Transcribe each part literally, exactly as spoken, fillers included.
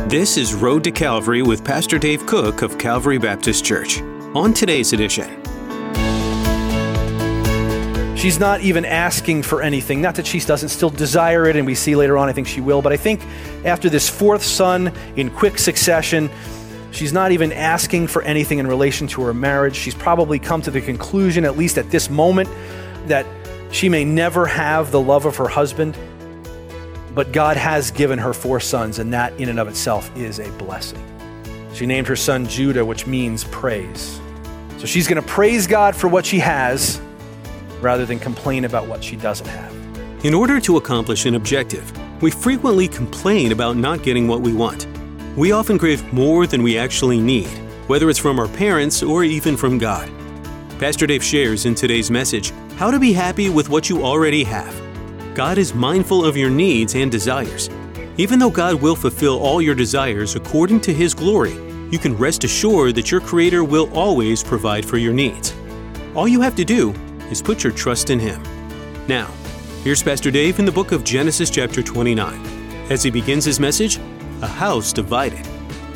This is Road to Calvary with Pastor Dave Cook of Calvary Baptist Church. On today's edition, she's not even asking for anything. Not that she doesn't still desire it, and we see later on I think she will, but I think after this fourth son in quick succession, she's not even asking for anything in relation to her marriage. She's probably come to the conclusion, at least at this moment, that she may never have the love of her husband. But God has given her four sons, and that in and of itself is a blessing. She named her son Judah, which means praise. So she's going to praise God for what she has rather than complain about what she doesn't have. In order to accomplish an objective, we frequently complain about not getting what we want. We often crave more than we actually need, whether it's from our parents or even from God. Pastor Dave shares in today's message how to be happy with what you already have. God is mindful of your needs and desires. Even though God will fulfill all your desires according to His glory, you can rest assured that your Creator will always provide for your needs. All you have to do is put your trust in Him. Now, here's Pastor Dave in the book of Genesis chapter twenty-nine, as he begins his message, A House Divided.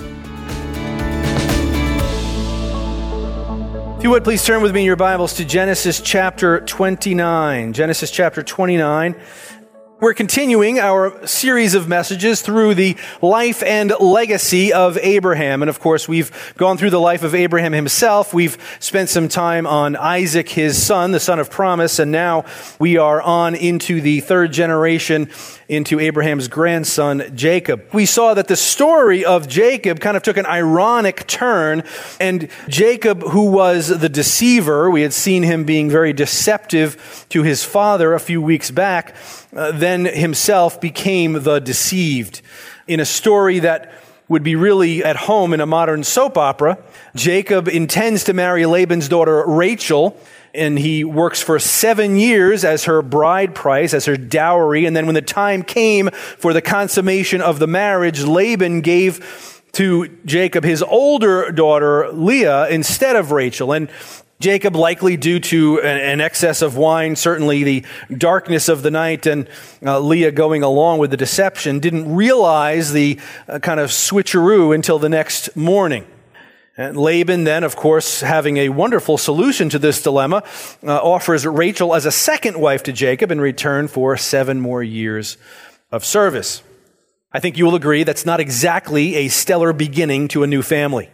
If you would, please turn with me in your Bibles to Genesis chapter twenty-nine. Genesis chapter twenty-nine. We're continuing our series of messages through the life and legacy of Abraham. And of course, we've gone through the life of Abraham himself. We've spent some time on Isaac, his son, the son of promise. And now we are on into the third generation, into Abraham's grandson, Jacob. We saw that the story of Jacob kind of took an ironic turn. And Jacob, who was the deceiver, we had seen him being very deceptive to his father a few weeks back, Uh, then himself became the deceived. In a story that would be really at home in a modern soap opera, Jacob intends to marry Laban's daughter Rachel, and he works for seven years as her bride price, as her dowry, and then when the time came for the consummation of the marriage, Laban gave to Jacob his older daughter Leah instead of Rachel. And Jacob, likely due to an excess of wine, certainly the darkness of the night, and uh, Leah going along with the deception, didn't realize the uh, kind of switcheroo until the next morning. And Laban then, of course, having a wonderful solution to this dilemma, uh, offers Rachel as a second wife to Jacob in return for seven more years of service. I think you will agree that's not exactly a stellar beginning to a new family.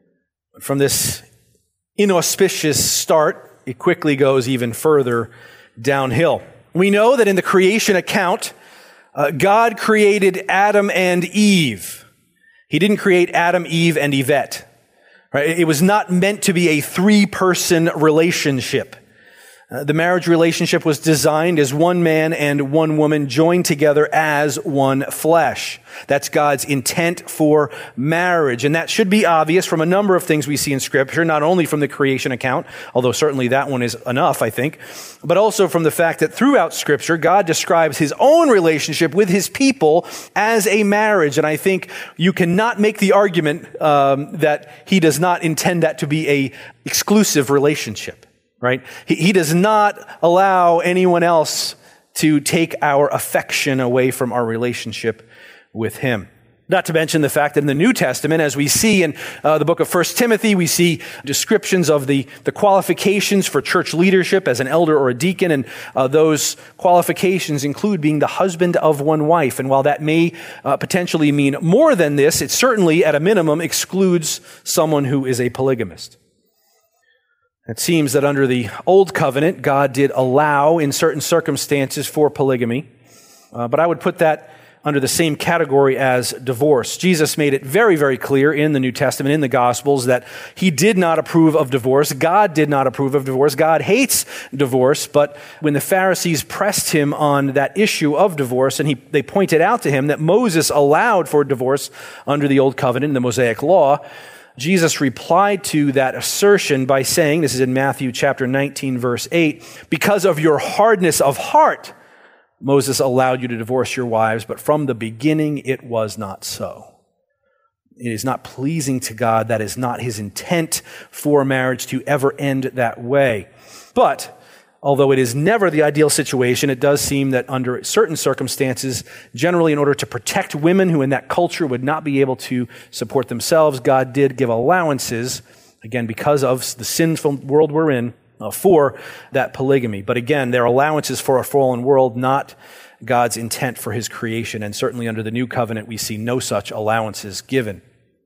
From this inauspicious start, it quickly goes even further downhill. We know that in the creation account, uh, God created Adam and Eve. He didn't create Adam, Eve, and Yvette. Right? It was not meant to be a three-person relationship. Uh, the marriage relationship was designed as one man and one woman joined together as one flesh. That's God's intent for marriage. And that should be obvious from a number of things we see in Scripture, not only from the creation account, although certainly that one is enough, I think, but also from the fact that throughout Scripture, God describes His own relationship with His people as a marriage. And I think you cannot make the argument um, that He does not intend that to be a exclusive relationship. Right? He, he does not allow anyone else to take our affection away from our relationship with Him. Not to mention the fact that in the New Testament, as we see in uh, the book of First Timothy, we see descriptions of the, the qualifications for church leadership as an elder or a deacon, and uh, those qualifications include being the husband of one wife. And while that may uh, potentially mean more than this, it certainly, at a minimum, excludes someone who is a polygamist. It seems that under the Old Covenant, God did allow in certain circumstances for polygamy, uh, but I would put that under the same category as divorce. Jesus made it very, very clear in the New Testament, in the Gospels, that He did not approve of divorce. God did not approve of divorce. God hates divorce, but when the Pharisees pressed Him on that issue of divorce, and he, they pointed out to Him that Moses allowed for divorce under the Old Covenant in the Mosaic Law, Jesus replied to that assertion by saying, this is in Matthew chapter nineteen, verse eight, because of your hardness of heart, Moses allowed you to divorce your wives, but from the beginning it was not so. It is not pleasing to God. That is not His intent for marriage to ever end that way. But Although it is never the ideal situation, it does seem that under certain circumstances, generally in order to protect women who in that culture would not be able to support themselves, God did give allowances, again, because of the sinful world we're in, uh, for that polygamy. But again, they're allowances for a fallen world, not God's intent for his creation. And certainly under the new covenant, we see no such allowances given.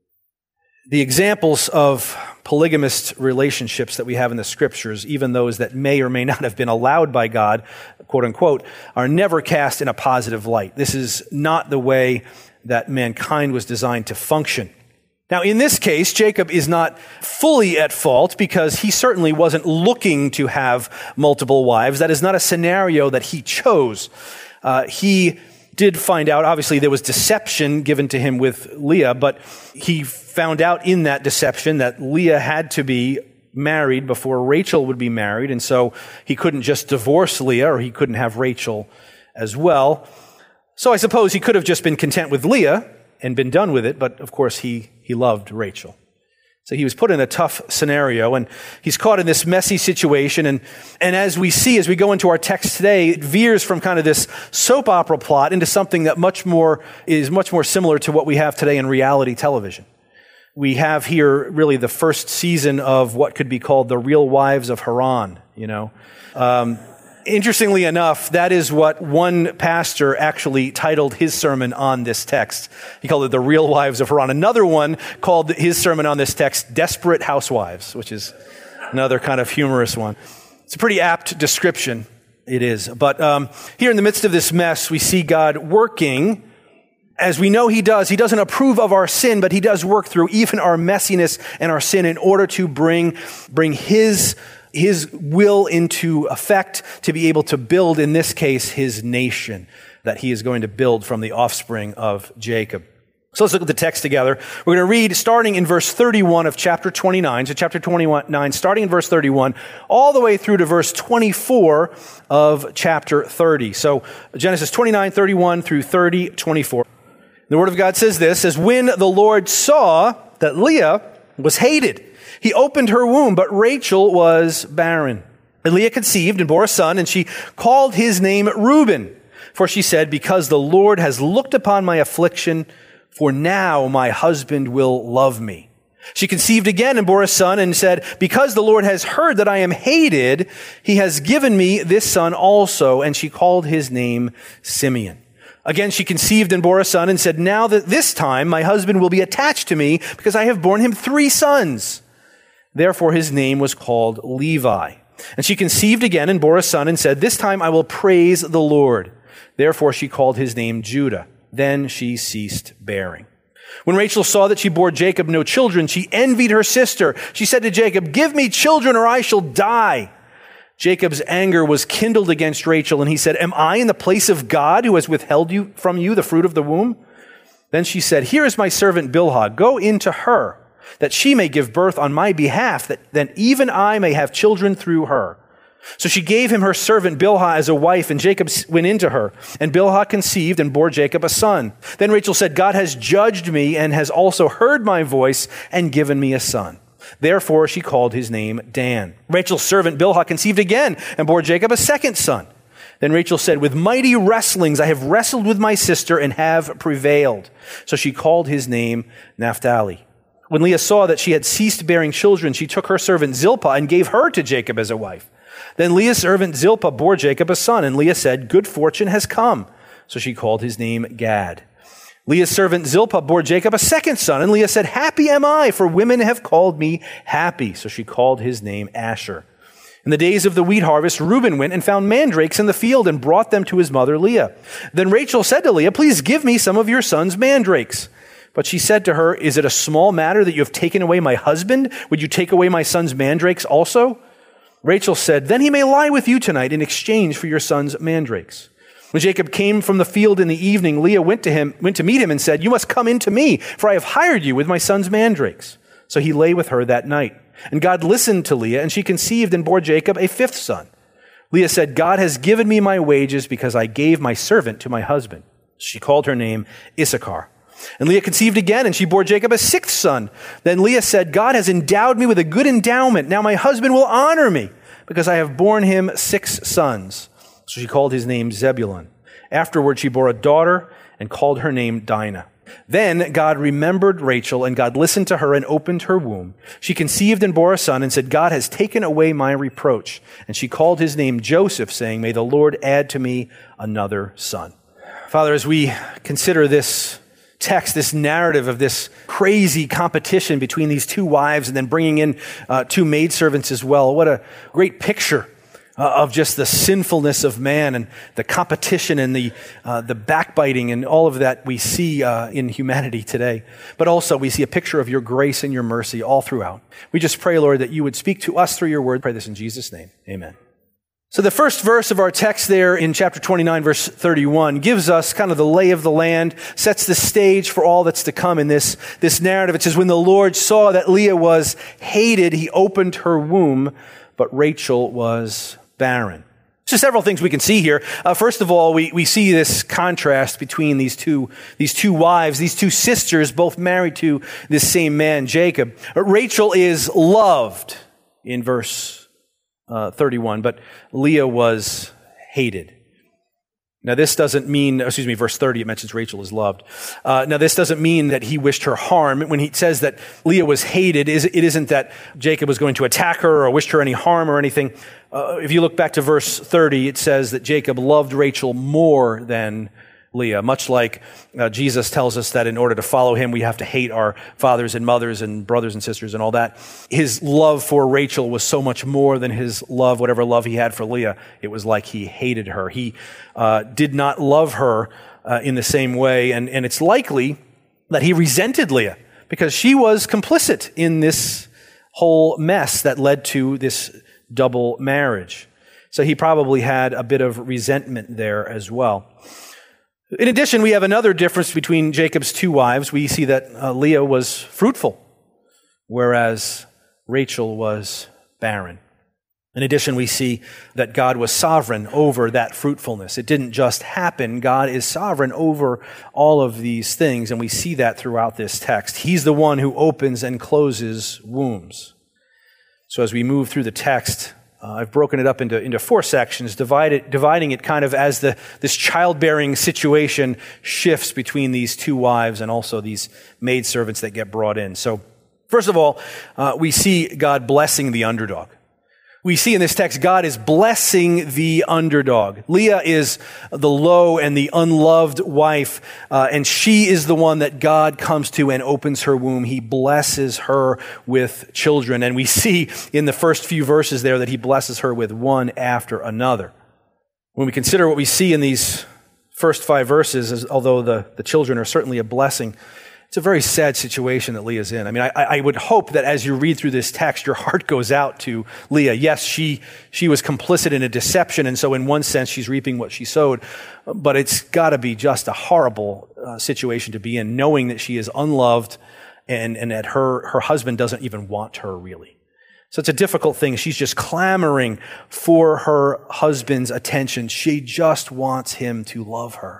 The examples of polygamist relationships that we have in the scriptures, even those that may or may not have been allowed by God, quote unquote, are never cast in a positive light. This is not the way that mankind was designed to function. Now, in this case, Jacob is not fully at fault because he certainly wasn't looking to have multiple wives. That is not a scenario that he chose. Uh, he did find out, obviously there was deception given to him with Leah, but he found out in that deception that Leah had to be married before Rachel would be married, and so he couldn't just divorce Leah, or he couldn't have Rachel as well. So I suppose he could have just been content with Leah and been done with it, but of course he, he loved Rachel. So he was put in a tough scenario, and he's caught in this messy situation. And, and as we see, as we go into our text today, it veers from kind of this soap opera plot into something that much more is much more similar to what we have today in reality television. We have here really the first season of what could be called the Real Wives of Haran, you know. Um, Interestingly enough, that is what one pastor actually titled his sermon on this text. He called it The Real Wives of Haran. Another one called his sermon on this text Desperate Housewives, which is another kind of humorous one. It's a pretty apt description, it is. But um, here in the midst of this mess, we see God working. As we know he does, he doesn't approve of our sin, but he does work through even our messiness and our sin in order to bring, bring his his will into effect, to be able to build, in this case, his nation that he is going to build from the offspring of Jacob. So let's look at the text together. We're going to read starting in verse thirty-one of chapter twenty-nine. So chapter twenty-nine, starting in verse thirty-one, all the way through to verse twenty-four of chapter thirty. So Genesis twenty-nine, thirty-one through thirty, twenty-four. The Word of God says this, says, when the Lord saw that Leah was hated, he opened her womb, but Rachel was barren. And Leah conceived and bore a son, and she called his name Reuben. For she said, because the Lord has looked upon my affliction, for now my husband will love me. She conceived again and bore a son and said, because the Lord has heard that I am hated, he has given me this son also. And she called his name Simeon. Again, she conceived and bore a son and said, now that this time my husband will be attached to me because I have borne him three sons. Therefore his name was called Levi. And she conceived again and bore a son and said, this time I will praise the Lord. Therefore she called his name Judah. Then she ceased bearing. When Rachel saw that she bore Jacob no children, she envied her sister. She said to Jacob, give me children or I shall die. Jacob's anger was kindled against Rachel, and he said, am I in the place of God who has withheld you from you the fruit of the womb? Then she said, here is my servant Bilhah. Go in to her, that she may give birth on my behalf, that then even I may have children through her. So she gave him her servant Bilhah as a wife, and Jacob went into her. And Bilhah conceived and bore Jacob a son. Then Rachel said, God has judged me and has also heard my voice and given me a son. Therefore she called his name Dan. Rachel's servant Bilhah conceived again and bore Jacob a second son. Then Rachel said, with mighty wrestlings I have wrestled with my sister and have prevailed. So she called his name Naphtali. When Leah saw that she had ceased bearing children, she took her servant Zilpah and gave her to Jacob as a wife. Then Leah's servant Zilpah bore Jacob a son, and Leah said, good fortune has come. So she called his name Gad. Leah's servant Zilpah bore Jacob a second son, and Leah said, happy am I, for women have called me happy. So she called his name Asher. In the days of the wheat harvest, Reuben went and found mandrakes in the field and brought them to his mother Leah. Then Rachel said to Leah, please give me some of your son's mandrakes. But she said to her, is it a small matter that you have taken away my husband? Would you take away my son's mandrakes also? Rachel said, then he may lie with you tonight in exchange for your son's mandrakes. When Jacob came from the field in the evening, Leah went to him, went to meet him and said, you must come in to me, for I have hired you with my son's mandrakes. So he lay with her that night. And God listened to Leah, and she conceived and bore Jacob a fifth son. Leah said, God has given me my wages because I gave my servant to my husband. She called her name Issachar. And Leah conceived again, and she bore Jacob a sixth son. Then Leah said, God has endowed me with a good endowment. Now my husband will honor me. because I have borne him six sons." So she called his name Zebulun. Afterward, she bore a daughter and called her name Dinah. Then God remembered Rachel, and God listened to her and opened her womb. She conceived and bore a son and said, "God has taken away my reproach." And she called his name Joseph, saying, "May the Lord add to me another son." Father, as we consider this text, this narrative of this crazy competition between these two wives and then bringing in uh, two maidservants as well, what a great picture Uh, of just the sinfulness of man and the competition and the uh, the backbiting and all of that we see uh, in humanity today. But also we see a picture of your grace and your mercy all throughout. We just pray, Lord, that you would speak to us through your word. Pray this in Jesus' name. Amen. So the first verse of our text there in chapter twenty-nine, verse thirty-one, gives us kind of the lay of the land, sets the stage for all that's to come in this, this narrative. It says, "When the Lord saw that Leah was hated, he opened her womb, but Rachel was barren." So several things we can see here. Uh, first of all, we, we see this contrast between these two, these two wives, these two sisters, both married to this same man, Jacob. Uh, Rachel is loved in verse uh, thirty-one, but Leah was hated. Now, this doesn't mean, excuse me, verse thirty, it mentions Rachel is loved. Uh, now, this doesn't mean that he wished her harm. When he says that Leah was hated, it isn't that Jacob was going to attack her or wished her any harm or anything. Uh, if you look back to verse thirty, it says that Jacob loved Rachel more than Leah, much like uh, Jesus tells us that in order to follow him, we have to hate our fathers and mothers and brothers and sisters and all that. His love for Rachel was so much more than his love, whatever love he had for Leah. It was like he hated her. He uh, did not love her uh, in the same way, and, and it's likely that he resented Leah because she was complicit in this whole mess that led to this double marriage. So he probably had a bit of resentment there as well. In addition, we have another difference between Jacob's two wives. We see that uh, Leah was fruitful, whereas Rachel was barren. In addition, we see that God was sovereign over that fruitfulness. It didn't just happen. God is sovereign over all of these things, and we see that throughout this text. He's the one who opens and closes wombs. So as we move through the text, Uh, I've broken it up into, into four sections, divided, dividing it kind of as the this childbearing situation shifts between these two wives and also these maidservants that get brought in. So, first of all, uh, we see God blessing the underdog. We see in this text, God is blessing the underdog. Leah is the low and the unloved wife, uh, and she is the one that God comes to and opens her womb. He blesses her with children. And we see in the first few verses there that he blesses her with one after another. When we consider what we see in these first five verses, as, although the, the children are certainly a blessing, it's a very sad situation that Leah's in. I mean, I, I would hope that as you read through this text, your heart goes out to Leah. Yes, she she was complicit in a deception, and so in one sense, she's reaping what she sowed. But it's got to be just a horrible uh, situation to be in, knowing that she is unloved and, and that her, her husband doesn't even want her, really. So it's a difficult thing. She's just clamoring for her husband's attention. She just wants him to love her.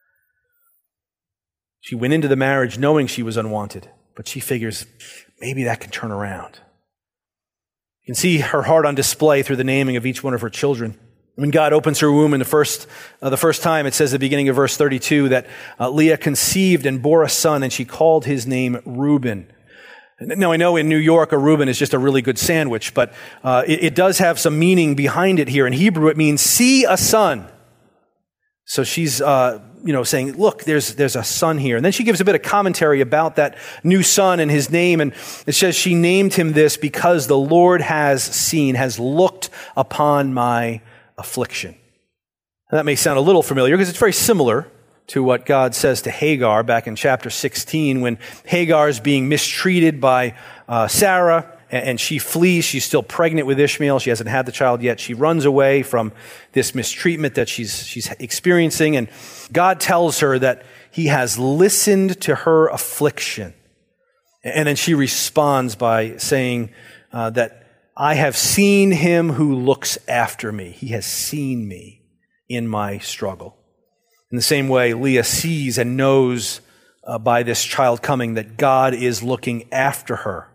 She went into the marriage knowing she was unwanted, but she figures maybe that can turn around. You can see her heart on display through the naming of each one of her children. When God opens her womb in the first uh, the first time, it says at the beginning of verse thirty-two that uh, Leah conceived and bore a son, and she called his name Reuben. Now, I know in New York, a Reuben is just a really good sandwich, but uh, it, it does have some meaning behind it here. In Hebrew, it means see a son. So she's, uh, you know, saying, look, there's there's a son here. And then she gives a bit of commentary about that new son and his name. And it says she named him this because the Lord has seen, has looked upon my affliction. And that may sound a little familiar because it's very similar to what God says to Hagar back in chapter sixteen when Hagar is being mistreated by uh, Sarah. And she flees. She's still pregnant with Ishmael. She hasn't had the child yet. She runs away from this mistreatment that she's she's experiencing. And God tells her that he has listened to her affliction. And then she responds by saying uh, that I have seen him who looks after me. He has seen me in my struggle. In the same way, Leah sees and knows uh, by this child coming that God is looking after her.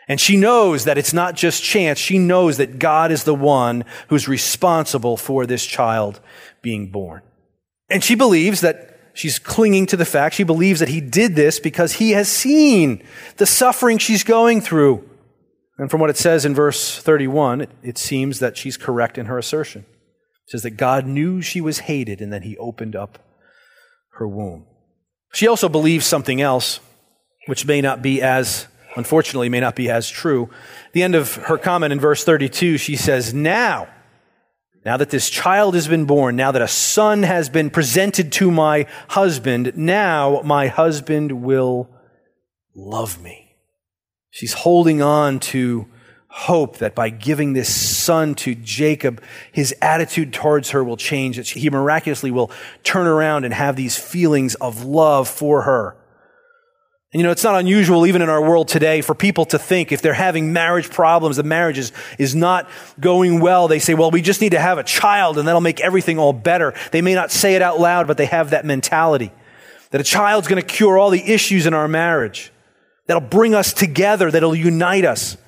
And she knows that it's not just chance. She knows that God is the one who's responsible for this child being born. And she believes that she's clinging to the fact, she believes that he did this because he has seen the suffering she's going through. And from what it says in verse thirty-one, it, it seems that she's correct in her assertion. It says that God knew she was hated and then he opened up her womb. She also believes something else, which may not be as, unfortunately, may not be as true. At the end of her comment in verse thirty-two, she says, now, now that this child has been born, now that a son has been presented to my husband, now my husband will love me. She's holding on to hope that by giving this son to Jacob, his attitude towards her will change. That he miraculously will turn around and have these feelings of love for her. And you know, it's not unusual even in our world today for people to think if they're having marriage problems, the marriage is, is not going well, they say, well, we just need to have a child and that'll make everything all better. They may not say it out loud, but they have that mentality that a child's going to cure all the issues in our marriage, that'll bring us together, that'll unite us.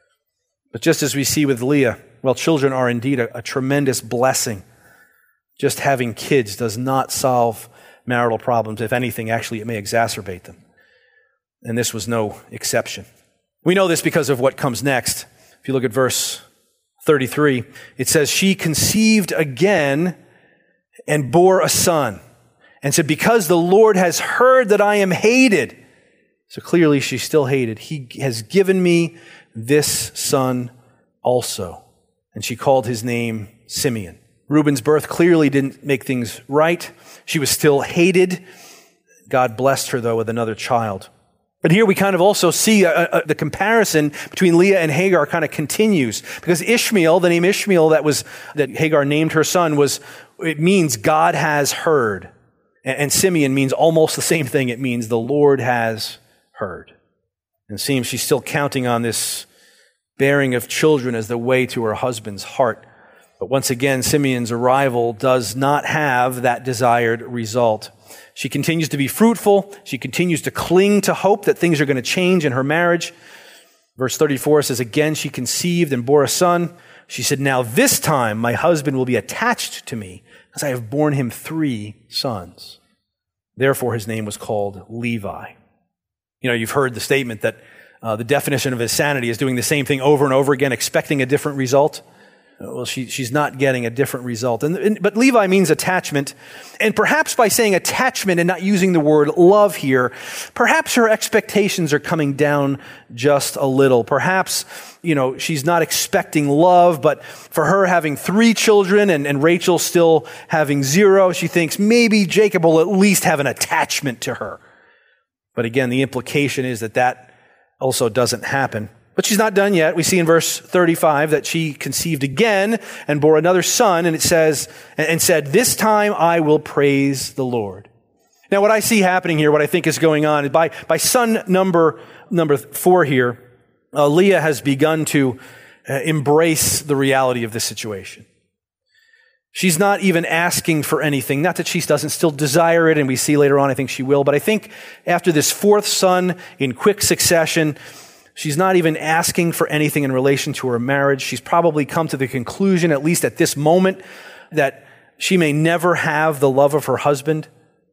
But just as we see with Leah, well, children are indeed a, a tremendous blessing. Just having kids does not solve marital problems. If anything, actually, it may exacerbate them. And this was no exception. We know this because of what comes next. If you look at verse thirty-three, it says, she conceived again and bore a son and said, because the Lord has heard that I am hated. So clearly she's still hated. He has given me this son also. And she called his name Simeon. Reuben's birth clearly didn't make things right. She was still hated. God blessed her, though, with another child. But here we kind of also see a, a, the comparison between Leah and Hagar kind of continues. Because Ishmael, the name Ishmael that was that Hagar named her son, was it means God has heard. And, and Simeon means almost the same thing. It means the Lord has heard. And it seems she's still counting on this bearing of children as the way to her husband's heart. But once again, Simeon's arrival does not have that desired result. She continues to be fruitful. She continues to cling to hope that things are going to change in her marriage. Verse thirty-four says, again, she conceived and bore a son. She said, now this time my husband will be attached to me because I have borne him three sons. Therefore, his name was called Levi. You know, you've heard the statement that uh, the definition of insanity is doing the same thing over and over again, expecting a different result. Well, she, she's not getting a different result. And, and, but Levi means attachment. And perhaps by saying attachment and not using the word love here, perhaps her expectations are coming down just a little. Perhaps, you know, she's not expecting love, but for her having three children and, and Rachel still having zero, she thinks maybe Jacob will at least have an attachment to her. But again, the implication is that that also doesn't happen. But she's not done yet. We see in verse thirty-five that she conceived again and bore another son, and it says, and said, this time I will praise the Lord. Now, what I see happening here, what I think is going on, is by, by son number, number four here, uh, Leah has begun to uh, embrace the reality of this situation. She's not even asking for anything. Not that she doesn't still desire it, and we see later on, I think she will. But I think after this fourth son in quick succession, she's not even asking for anything in relation to her marriage. She's probably come to the conclusion, at least at this moment, that she may never have the love of her husband.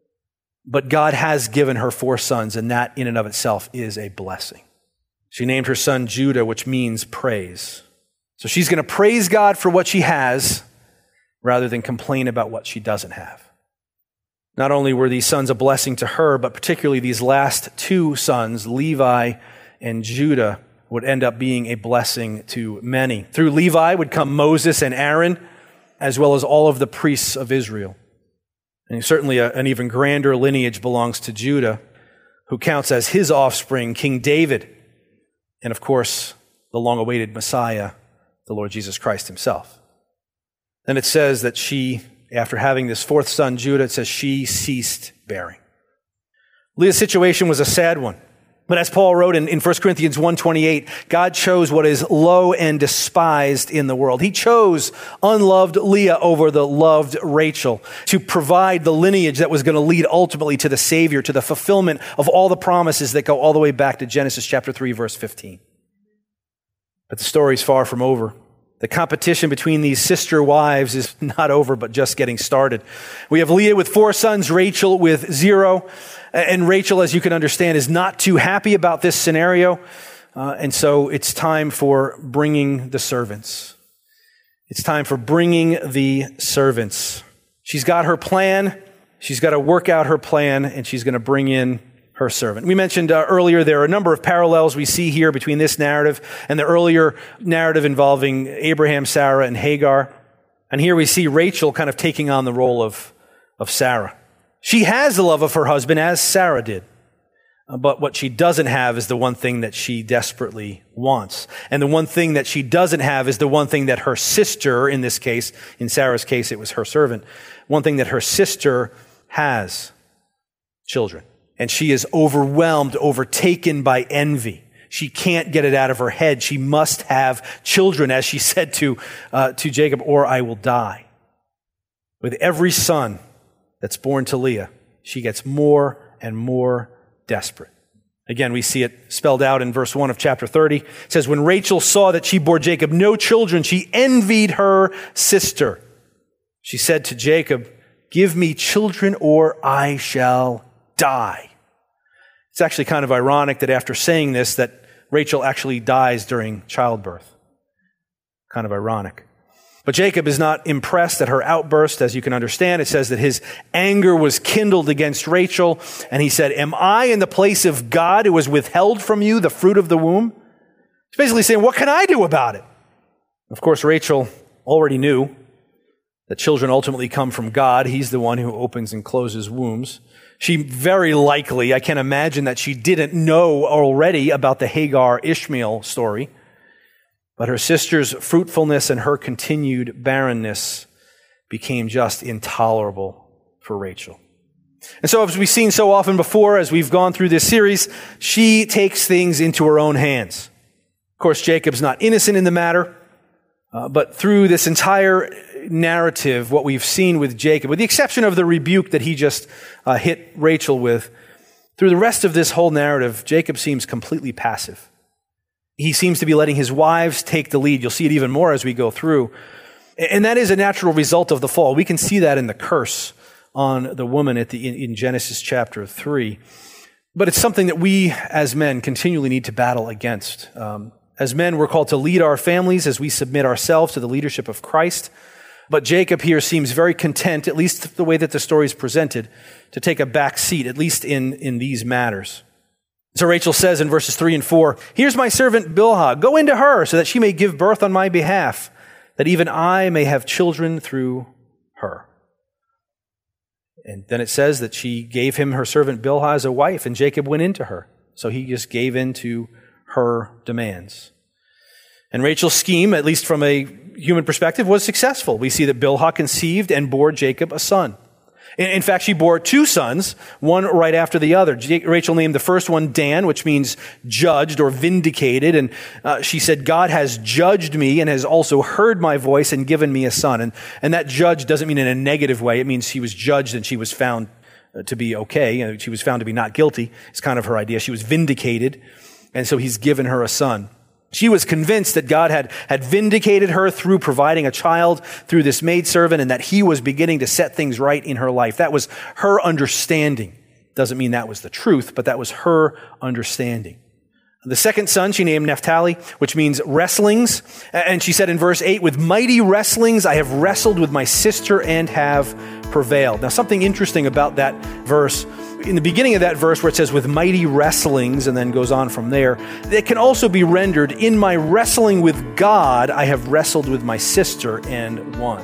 But God has given her four sons, and that in and of itself is a blessing. She named her son Judah, which means praise. So she's going to praise God for what she has, rather than complain about what she doesn't have. Not only were these sons a blessing to her, but particularly these last two sons, Levi and Judah, would end up being a blessing to many. Through Levi would come Moses and Aaron, as well as all of the priests of Israel. And certainly a, an even grander lineage belongs to Judah, who counts as his offspring, King David, and of course, the long-awaited Messiah, the Lord Jesus Christ himself. Then it says that she, after having this fourth son, Judah, it says she ceased bearing. Leah's situation was a sad one. But as Paul wrote in, in First Corinthians one twenty-eight, God chose what is low and despised in the world. He chose unloved Leah over the loved Rachel to provide the lineage that was going to lead ultimately to the Savior, to the fulfillment of all the promises that go all the way back to Genesis chapter three, verse fifteen. But the story's far from over. The competition between these sister wives is not over, but just getting started. We have Leah with four sons, Rachel with zero. And Rachel, as you can understand, is not too happy about this scenario. Uh, and so it's time for bringing the servants. It's time for bringing the servants. She's got her plan. She's got to work out her plan, and she's going to bring in her servant. We mentioned uh, earlier there are a number of parallels we see here between this narrative and the earlier narrative involving Abraham, Sarah, and Hagar. And here we see Rachel kind of taking on the role of, of Sarah. She has the love of her husband as Sarah did. But what she doesn't have is the one thing that she desperately wants. And the one thing that she doesn't have is the one thing that her sister, in this case, in Sarah's case, it was her servant, one thing that her sister has: children. And she is overwhelmed, overtaken by envy. She can't get it out of her head. She must have children, as she said to, uh, to Jacob, or I will die. With every son that's born to Leah, she gets more and more desperate. Again, we see it spelled out in verse one of chapter thirty. It says, when Rachel saw that she bore Jacob no children, she envied her sister. She said to Jacob, give me children or I shall die. It's actually kind of ironic that after saying this, that Rachel actually dies during childbirth. Kind of ironic. But Jacob is not impressed at her outburst, as you can understand. It says that his anger was kindled against Rachel, and he said, am I in the place of God who has withheld from you the fruit of the womb? He's basically saying, what can I do about it? Of course, Rachel already knew that children ultimately come from God. He's the one who opens and closes wombs. She very likely, I can imagine that she didn't know already about the Hagar-Ishmael story. But her sister's fruitfulness and her continued barrenness became just intolerable for Rachel. And so, as we've seen so often before, as we've gone through this series, she takes things into her own hands. Of course, Jacob's not innocent in the matter, uh, but through this entire narrative, what we've seen with Jacob, with the exception of the rebuke that he just uh, hit Rachel with, through the rest of this whole narrative, Jacob seems completely passive. He seems to be letting his wives take the lead. You'll see it even more as we go through. And that is a natural result of the fall. We can see that in the curse on the woman at the, in, in Genesis chapter three. But it's something that we as men continually need to battle against. Um, as men, we're called to lead our families as we submit ourselves to the leadership of Christ. But Jacob here seems very content, at least the way that the story is presented, to take a back seat, at least in, in these matters. So Rachel says in verses three and four, here's my servant Bilhah, go into her so that she may give birth on my behalf, that even I may have children through her. And then it says that she gave him her servant Bilhah as a wife, and Jacob went into her. So he just gave in to her demands. And Rachel's scheme, at least from a human perspective, was successful. We see that Bilhah conceived and bore Jacob a son. In fact, she bore two sons, one right after the other. Rachel named the first one Dan, which means judged or vindicated. And uh, she said, God has judged me and has also heard my voice and given me a son. And, and that judge doesn't mean in a negative way. It means she was judged and she was found to be okay. You know, she was found to be not guilty. It's kind of her idea. She was vindicated. And so he's given her a son. She was convinced that God had, had vindicated her through providing a child through this maidservant and that he was beginning to set things right in her life. That was her understanding. Doesn't mean that was the truth, but that was her understanding. The second son she named Naphtali, which means wrestlings. And she said in verse eight, with mighty wrestlings I have wrestled with my sister and have prevailed. Now, something interesting about that verse, in the beginning of that verse where it says with mighty wrestlings and then goes on from there, it can also be rendered, in my wrestling with God, I have wrestled with my sister and won.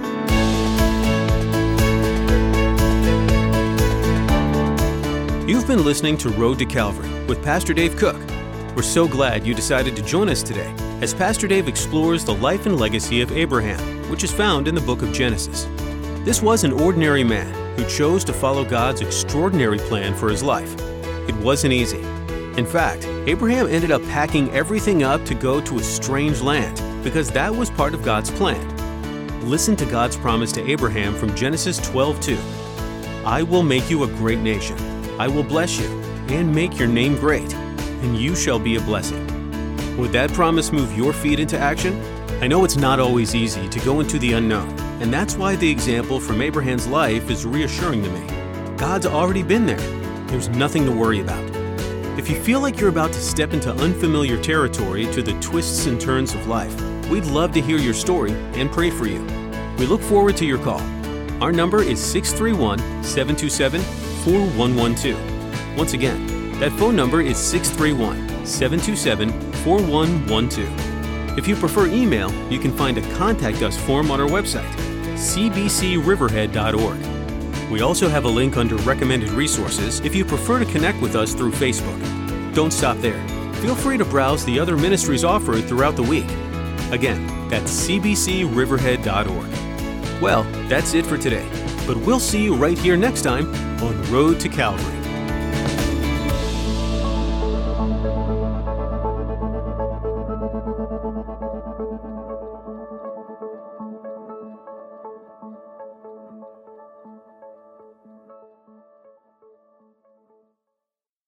You've been listening to Road to Calvary with Pastor Dave Cook. We're so glad you decided to join us today as Pastor Dave explores the life and legacy of Abraham, which is found in the book of Genesis. This was an ordinary man who chose to follow God's extraordinary plan for his life. It wasn't easy. In fact, Abraham ended up packing everything up to go to a strange land because that was part of God's plan. Listen to God's promise to Abraham from Genesis twelve two. I will make you a great nation. I will bless you and make your name great, and you shall be a blessing. Would that promise move your feet into action? I know it's not always easy to go into the unknown, and that's why the example from Abraham's life is reassuring to me. God's already been there. There's nothing to worry about. If you feel like you're about to step into unfamiliar territory to the twists and turns of life, we'd love to hear your story and pray for you. We look forward to your call. Our number is six three one, seven two seven, four one one two. Once again, that phone number is six three one, seven two seven, four one one two. If you prefer email, you can find a Contact Us form on our website, c b c riverhead dot org. We also have a link under Recommended Resources if you prefer to connect with us through Facebook. Don't stop there. Feel free to browse the other ministries offered throughout the week. Again, that's c b c riverhead dot org. Well, that's it for today, but we'll see you right here next time on Road to Calvary.